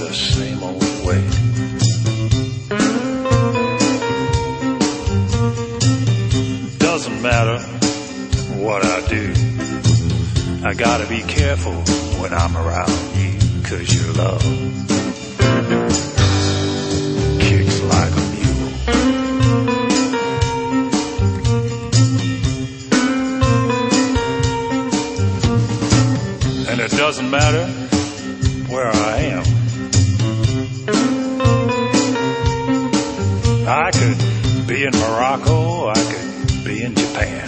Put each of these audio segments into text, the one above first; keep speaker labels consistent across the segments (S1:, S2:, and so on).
S1: the same old way. Doesn't matter what I do, I gotta be careful when I'm around you, 'cause your love kicks like a mule. And it doesn't matter where I am, I could be in Morocco, I could be in Japan,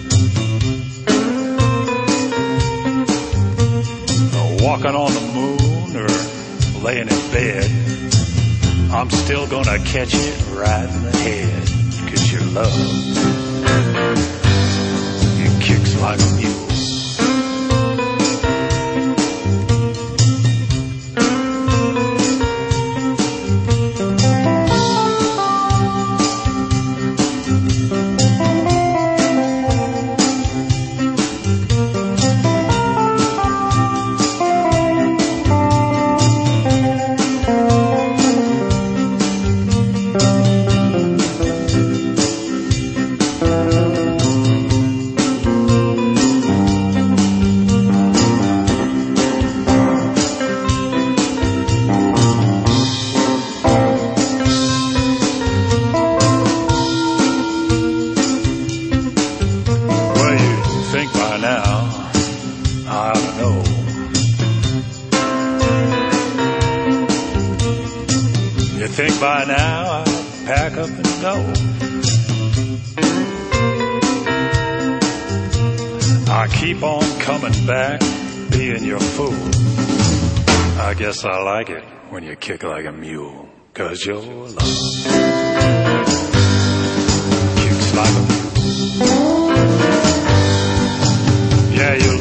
S1: walking on the moon or laying in bed, I'm still gonna catch it right in the head, 'cause your love, it kicks like a mule. You think by now I'd pack up and go. I keep on coming back, being your fool. I guess I like it when you kick like a mule, 'cause your love kicks like a mule. Yeah, you